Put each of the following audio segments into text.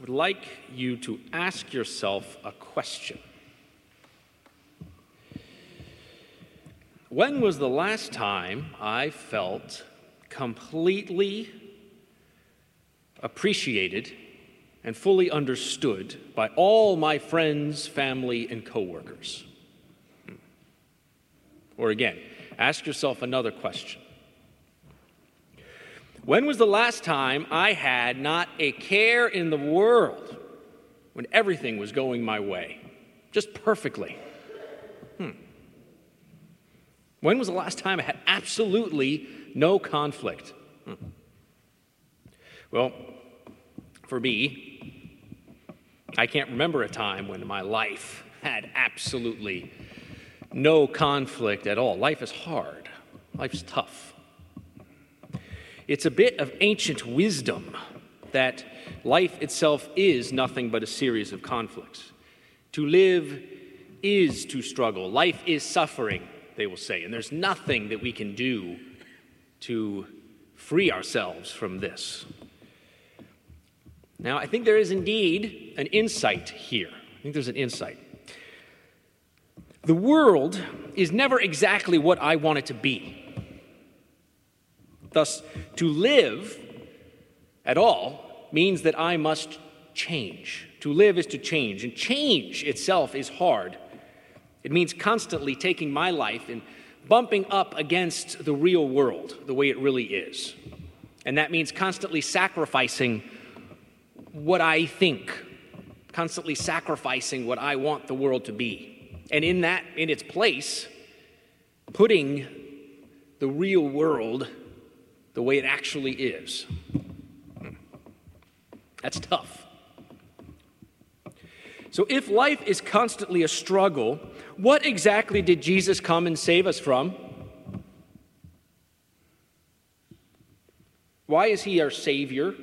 would like you to ask yourself a question. When was the last time I felt completely appreciated and fully understood by all my friends, family, and coworkers? Or again, ask yourself another question. When was the last time I had not a care in the world when everything was going my way, just perfectly? When was the last time I had absolutely no conflict? Well, for me, I can't remember a time when my life had absolutely no conflict at all. Life is hard. Life's tough. It's a bit of ancient wisdom that life itself is nothing but a series of conflicts. To live is to struggle. Life is suffering, they will say, and there's nothing that we can do to free ourselves from this. Now, I think there is indeed an insight here. I think there's an insight. The world is never exactly what I want it to be. Thus, to live at all means that I must change. To live is to change, and change itself is hard. It means constantly taking my life and bumping up against the real world, the way it really is. And that means constantly sacrificing what I think, constantly sacrificing what I want the world to be. And in its place, putting the real world the way it actually is. That's tough. So if life is constantly a struggle, what exactly did Jesus come and save us from? Why is he our Savior?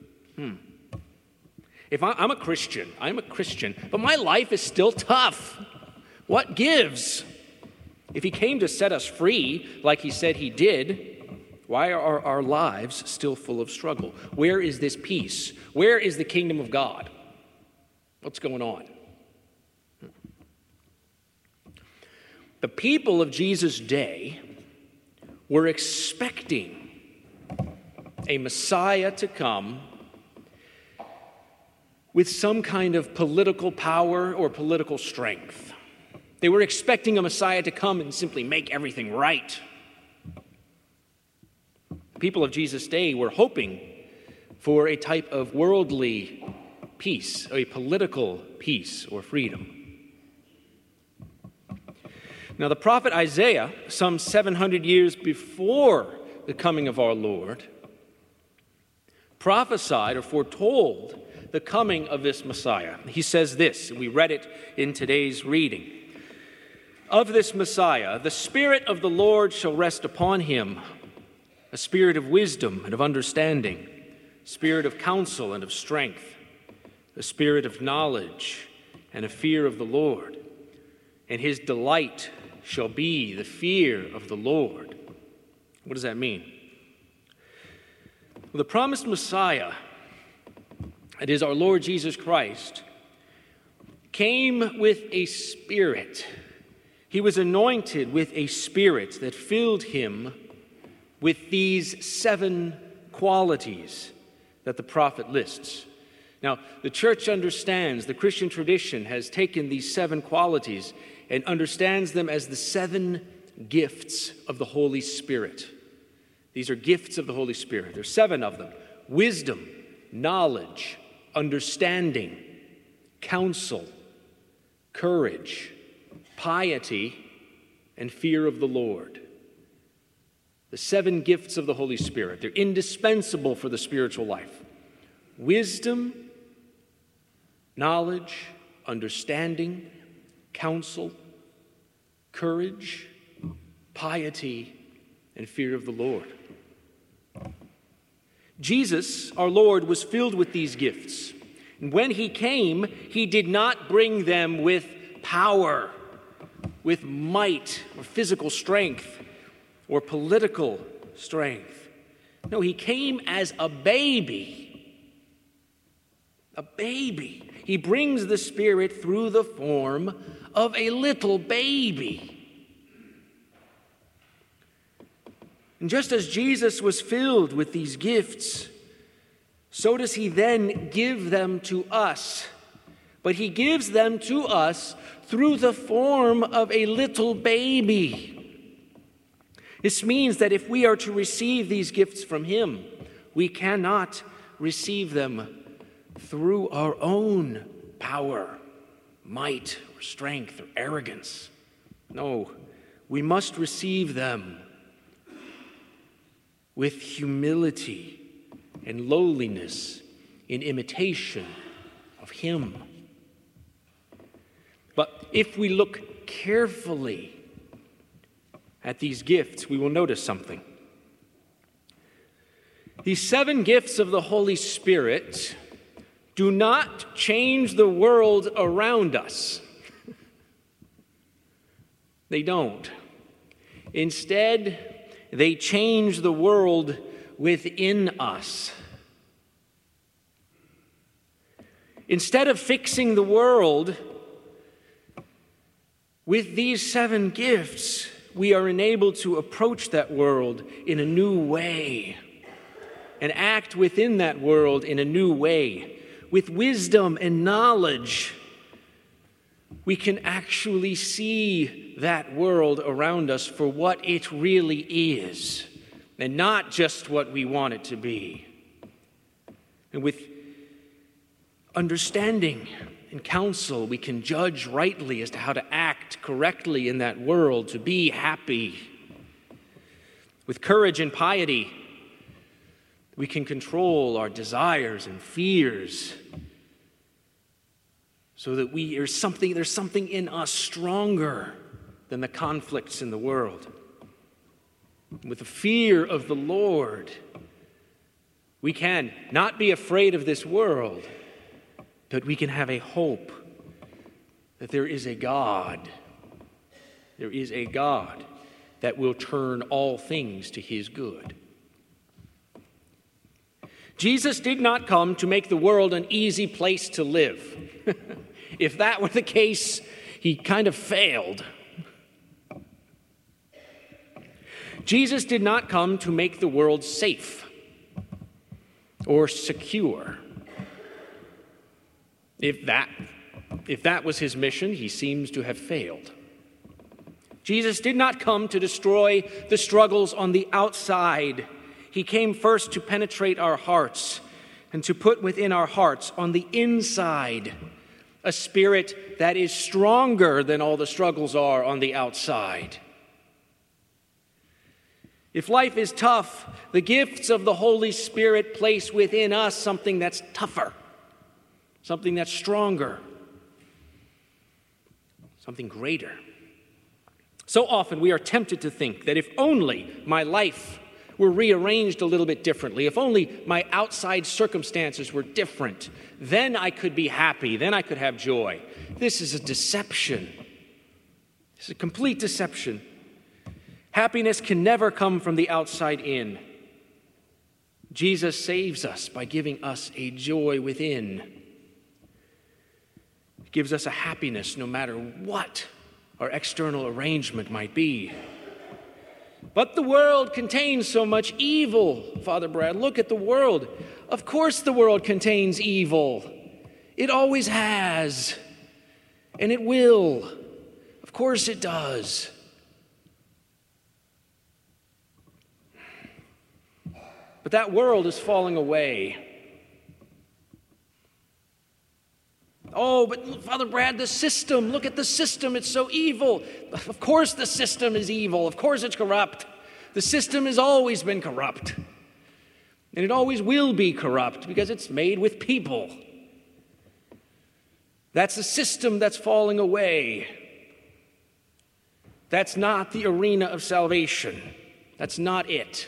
If I'm a Christian, but my life is still tough. What gives? If he came to set us free, like he said he did, why are our lives still full of struggle? Where is this peace? Where is the kingdom of God? What's going on? The people of Jesus' day were expecting a Messiah to come with some kind of political power or political strength. They were expecting a Messiah to come and simply make everything right. People of Jesus' day were hoping for a type of worldly peace, a political peace or freedom. Now, the prophet Isaiah, some 700 years before the coming of our Lord, prophesied or foretold the coming of this Messiah. He says this, and we read it in today's reading. Of this Messiah, the Spirit of the Lord shall rest upon him, a spirit of wisdom and of understanding, a spirit of counsel and of strength, a spirit of knowledge and a fear of the Lord. And his delight shall be the fear of the Lord. What does that mean? Well, the promised Messiah, it is our Lord Jesus Christ, came with a spirit. He was anointed with a spirit that filled him with these 7 qualities that the prophet lists. Now, the church understands, the Christian tradition has taken these 7 qualities and understands them as the 7 gifts of the Holy Spirit. These are gifts of the Holy Spirit. There's 7 of them: wisdom, knowledge, understanding, counsel, courage, piety, and fear of the Lord. The 7 gifts of the Holy Spirit. They're indispensable for the spiritual life. Wisdom, knowledge, understanding, counsel, courage, piety, and fear of the Lord. Jesus, our Lord, was filled with these gifts. And when he came, he did not bring them with power, with might, or physical strength, or political strength. No, he came as a baby. A baby. He brings the Spirit through the form of a little baby. And just as Jesus was filled with these gifts, so does he then give them to us. But he gives them to us through the form of a little baby. This means that if we are to receive these gifts from him, we cannot receive them through our own power, might, or strength, or arrogance. No, we must receive them with humility and lowliness in imitation of him. But if we look carefully at these gifts, we will notice something. These 7 gifts of the Holy Spirit do not change the world around us. They don't. Instead, they change the world within us. Instead of fixing the world with these 7 gifts, we are enabled to approach that world in a new way and act within that world in a new way. With wisdom and knowledge, we can actually see that world around us for what it really is, and not just what we want it to be. And with understanding and counsel, we can judge rightly as to how to act correctly in that world to be happy. With courage and piety, we can control our desires and fears so that there's something in us stronger than the conflicts in the world. With the fear of the Lord, we can not be afraid of this world, but we can have a hope that there is a God. There is a God that will turn all things to his good. Jesus did not come to make the world an easy place to live. If that were the case, he kind of failed. Jesus did not come to make the world safe or secure. If that was his mission, he seems to have failed. Jesus did not come to destroy the struggles on the outside. He came first to penetrate our hearts and to put within our hearts on the inside a spirit that is stronger than all the struggles are on the outside. If life is tough, the gifts of the Holy Spirit place within us something that's tougher, something that's stronger, something greater. So often we are tempted to think that if only my life were rearranged a little bit differently, if only my outside circumstances were different, then I could be happy, then I could have joy. This is a deception. This is a complete deception. Happiness can never come from the outside in. Jesus saves us by giving us a joy within. He gives us a happiness no matter what our external arrangement might be. But the world contains so much evil, Father Brad. Look at the world. Of course the world contains evil. It always has. And it will. Of course it does. But that world is falling away. Oh, but Father Brad, the system, look at the system, it's so evil. Of course the system is evil. Of course it's corrupt. The system has always been corrupt. And it always will be corrupt because it's made with people. That's the system that's falling away. That's not the arena of salvation. That's not it.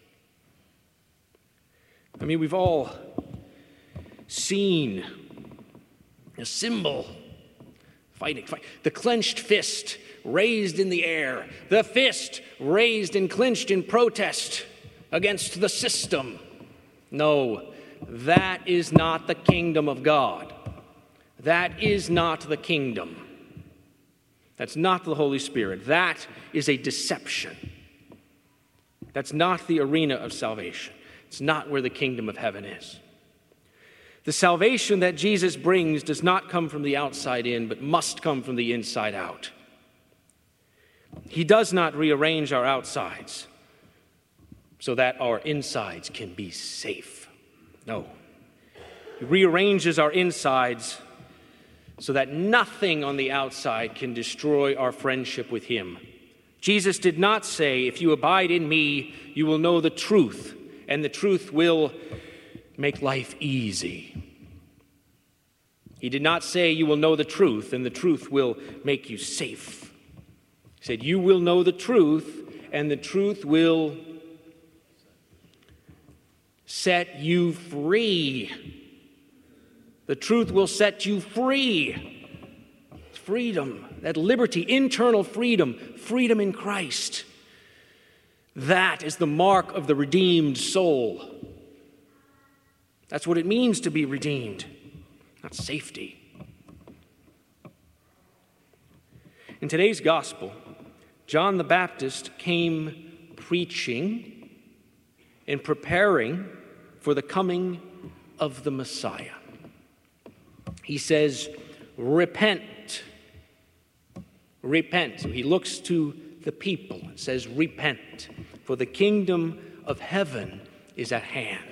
I mean, we've all seen a symbol, fighting, the clenched fist raised in the air, the fist raised and clenched in protest against the system. No, that is not the kingdom of God. That is not the kingdom. That's not the Holy Spirit. That is a deception. That's not the arena of salvation. It's not where the kingdom of heaven is. The salvation that Jesus brings does not come from the outside in, but must come from the inside out. He does not rearrange our outsides so that our insides can be safe. No. He rearranges our insides so that nothing on the outside can destroy our friendship with him. Jesus did not say, if you abide in me, you will know the truth, and the truth will make life easy. He did not say, you will know the truth, and the truth will make you safe. He said, you will know the truth, and the truth will set you free. The truth will set you free. Freedom, that liberty, internal freedom, freedom in Christ. That is the mark of the redeemed soul. That's what it means to be redeemed, not safety. In today's gospel, John the Baptist came preaching and preparing for the coming of the Messiah. He says, repent. Repent. So he looks to the people and says, repent, for the kingdom of heaven is at hand.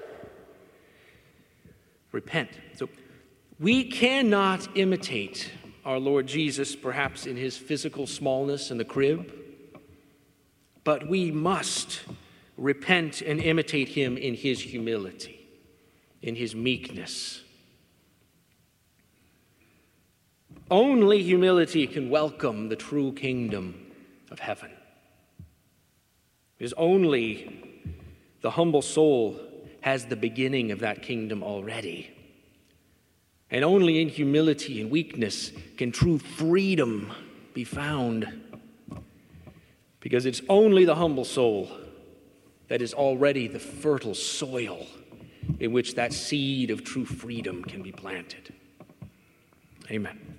Repent. So we cannot imitate our Lord Jesus, perhaps in his physical smallness in the crib, but we must repent and imitate him in his humility, in his meekness. Only humility can welcome the true kingdom of heaven. It is only the humble soul has the beginning of that kingdom already. And only in humility and weakness can true freedom be found. Because it's only the humble soul that is already the fertile soil in which that seed of true freedom can be planted. Amen.